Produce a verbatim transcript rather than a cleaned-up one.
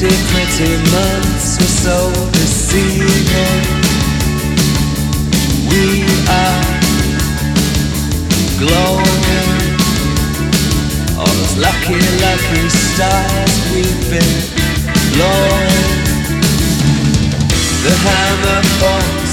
Pretty, pretty months were so deceiving. We are glowing. All those lucky, lucky stars we've been blowing. The hammer falls